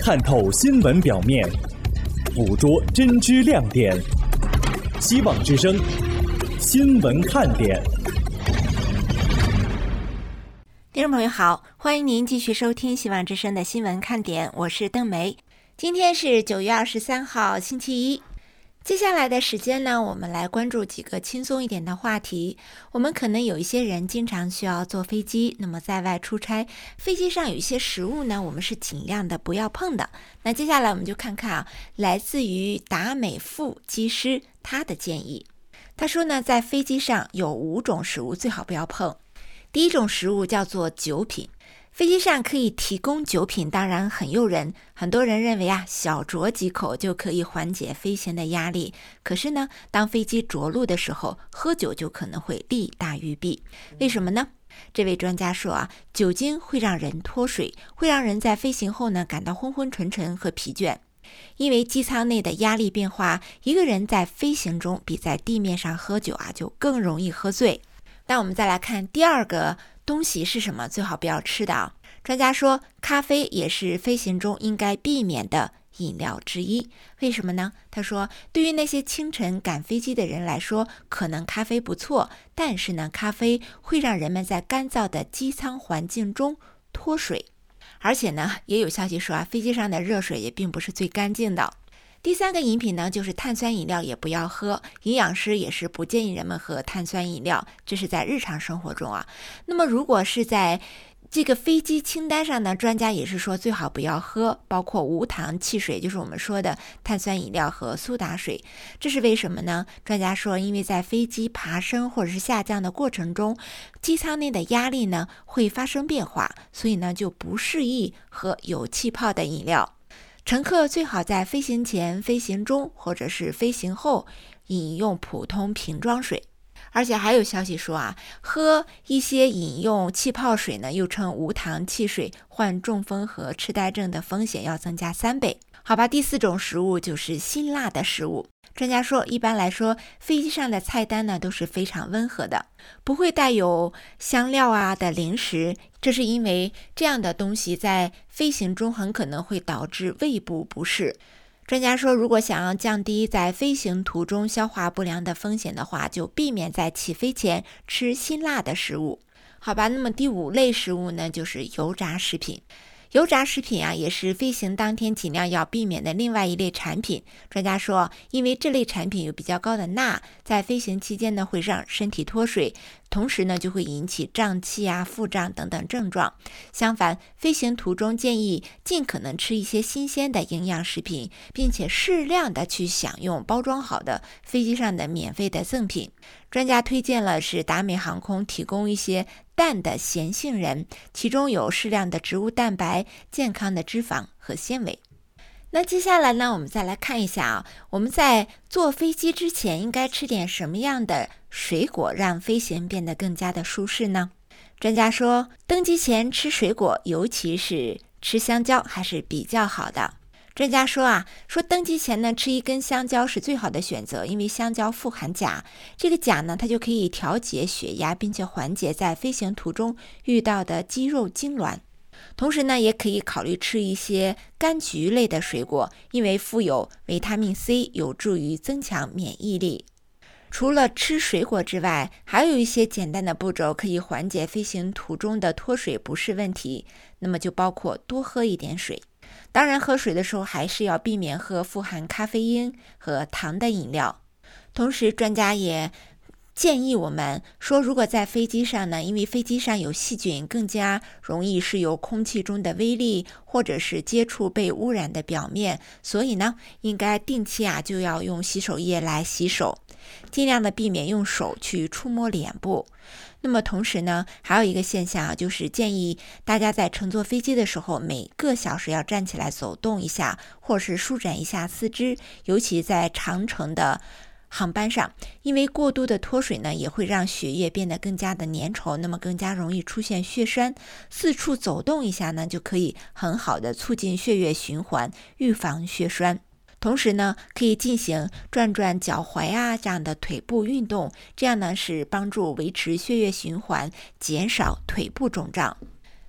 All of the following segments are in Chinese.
探透新闻表面，捕捉真知亮点。希望之声，新闻看点。 听众朋友好，欢迎您继续收听希望之声的新闻看点，我是邓梅。今天是9月23号星期一。接下来的时间呢，我们来关注几个轻松一点的话题。我们可能有一些人经常需要坐飞机，那么在外出差，飞机上有一些食物呢，我们是尽量的不要碰的。那接下来我们就看看来自于达美副机师他的建议。他说呢，在飞机上有5种食物最好不要碰。第一种食物叫做酒品。飞机上可以提供酒品，当然很诱人，很多人认为小酌几口就可以缓解飞行的压力。可是呢，当飞机着陆的时候，喝酒就可能会利大于弊。为什么呢？这位专家说酒精会让人脱水，会让人在飞行后呢感到昏昏沉沉和疲倦。因为机舱内的压力变化，一个人在飞行中比在地面上喝酒就更容易喝醉。那我们再来看第二个东西是什么？最好不要吃的专家说，咖啡也是飞行中应该避免的饮料之一。为什么呢？他说，对于那些清晨赶飞机的人来说，可能咖啡不错，但是呢，咖啡会让人们在干燥的机舱环境中脱水。而且呢，也有消息说飞机上的热水也并不是最干净的。第三个饮品呢，就是碳酸饮料也不要喝，营养师也是不建议人们喝碳酸饮料，这是在日常生活中那么如果是在这个飞机清单上呢，专家也是说最好不要喝，包括无糖汽水，就是我们说的碳酸饮料和苏打水。这是为什么呢？专家说，因为在飞机爬升或者是下降的过程中，机舱内的压力呢会发生变化，所以呢就不适宜喝有气泡的饮料。乘客最好在飞行前、飞行中或者是飞行后饮用普通瓶装水。而且还有消息说喝一些饮用气泡水呢，又称无糖汽水，患中风和痴呆症的风险要增加3倍。好吧，第4种食物就是辛辣的食物。专家说，一般来说，飞机上的菜单呢都是非常温和的，不会带有香料的零食，这是因为这样的东西在飞行中很可能会导致胃部不适。专家说，如果想要降低在飞行途中消化不良的风险的话，就避免在起飞前吃辛辣的食物。好吧，那么第5类食物呢，就是油炸食品。油炸食品也是飞行当天尽量要避免的另外一类产品。专家说，因为这类产品有比较高的钠，在飞行期间呢会让身体脱水，同时呢就会引起胀气腹胀等等症状。相反，飞行途中建议尽可能吃一些新鲜的营养食品，并且适量的去享用包装好的飞机上的免费的赠品。专家推荐了是达美航空提供一些蛋的咸杏仁，其中有适量的植物蛋白、健康的脂肪和纤维。那接下来呢，我们再来看一下我们在坐飞机之前应该吃点什么样的水果，让飞行变得更加的舒适呢？专家说，登机前吃水果，尤其是吃香蕉还是比较好的。专家说登机前呢，吃一根香蕉是最好的选择，因为香蕉富含钾，这个钾呢，它就可以调节血压，并且缓解在飞行途中遇到的肌肉痉挛。同时呢，也可以考虑吃一些柑橘类的水果，因为富有维他命 C， 有助于增强免疫力。除了吃水果之外，还有一些简单的步骤可以缓解飞行途中的脱水不适问题，那么就包括多喝一点水。当然，喝水的时候还是要避免喝富含咖啡因和糖的饮料。同时，专家也建议我们说，如果在飞机上呢，因为飞机上有细菌，更加容易是由空气中的微粒或者是接触被污染的表面，所以呢，应该定期就要用洗手液来洗手，尽量的避免用手去触摸脸部。那么同时呢，还有一个现象就是建议大家在乘坐飞机的时候，每个小时要站起来走动一下，或是舒展一下四肢，尤其在长程的航班上，因为过度的脱水呢，也会让血液变得更加的粘稠，那么更加容易出现血栓。四处走动一下呢，就可以很好的促进血液循环，预防血栓。同时呢，可以进行转转脚踝这样的腿部运动，这样呢是帮助维持血液循环，减少腿部肿胀。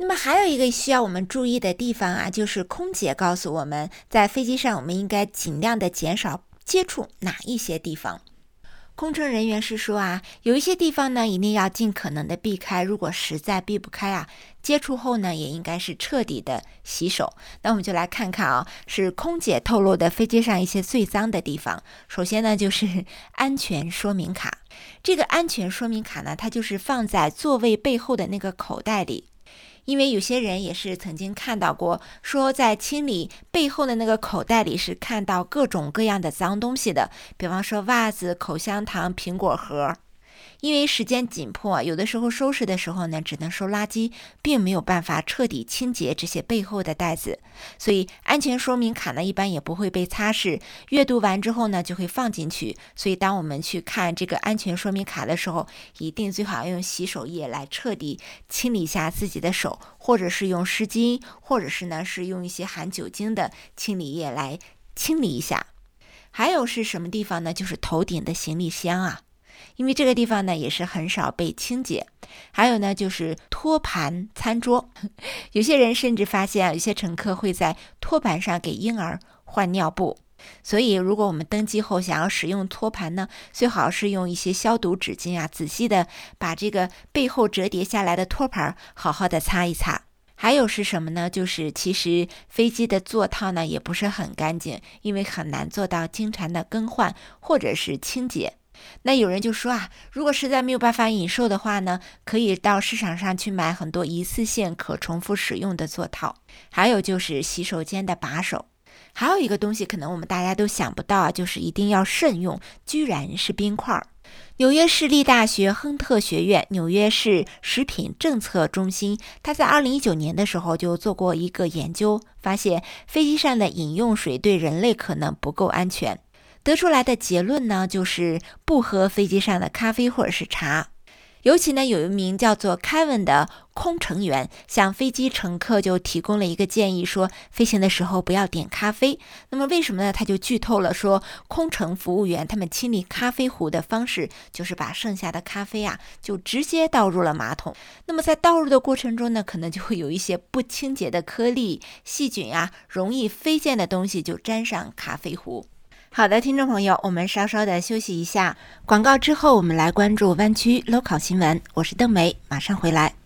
那么还有一个需要我们注意的地方啊，就是空姐告诉我们，在飞机上我们应该尽量的减少接触哪一些地方。空乘人员是说啊，有一些地方呢一定要尽可能的避开，如果实在避不开啊，接触后呢也应该是彻底的洗手。那我们就来看看啊，是空姐透露的飞机上一些最脏的地方。首先呢就是安全说明卡，这个安全说明卡呢，它就是放在座位背后的那个口袋里。因为有些人也是曾经看到过，说在清理背后的那个口袋里是看到各种各样的脏东西的，比方说袜子、口香糖、苹果核。因为时间紧迫，有的时候收拾的时候呢，只能收垃圾，并没有办法彻底清洁这些背后的袋子，所以安全说明卡呢，一般也不会被擦拭，阅读完之后呢，就会放进去。所以当我们去看这个安全说明卡的时候，一定最好要用洗手液来彻底清理一下自己的手，或者是用湿巾，或者是呢是用一些含酒精的清理液来清理一下。还有是什么地方呢？就是头顶的行李箱啊。因为这个地方呢也是很少被清洁。还有呢就是托盘餐桌，有些人甚至发现有些乘客会在托盘上给婴儿换尿布，所以如果我们登机后想要使用托盘呢，最好是用一些消毒纸巾啊，仔细的把这个背后折叠下来的托盘好好的擦一擦。还有是什么呢？就是其实飞机的座套呢也不是很干净，因为很难做到经常的更换或者是清洁。那有人就说啊，如果实在没有办法忍受的话呢，可以到市场上去买很多一次性可重复使用的座套。还有就是洗手间的把手。还有一个东西可能我们大家都想不到啊，就是一定要慎用，居然是冰块。纽约市立大学亨特学院纽约市食品政策中心，他在2019年的时候就做过一个研究，发现飞机上的饮用水对人类可能不够安全。得出来的结论呢，就是不喝飞机上的咖啡或者是茶。尤其呢，有一名叫做 Kevin 的空乘员向飞机乘客就提供了一个建议，说飞行的时候不要点咖啡。那么为什么呢？他就剧透了说，空乘服务员他们清理咖啡壶的方式就是把剩下的咖啡啊就直接倒入了马桶。那么在倒入的过程中呢，可能就会有一些不清洁的颗粒、细菌啊，容易飞溅的东西就沾上咖啡壶。好的，听众朋友，我们稍稍的休息一下，广告之后我们来关注湾区 local 新闻。我是邓梅，马上回来。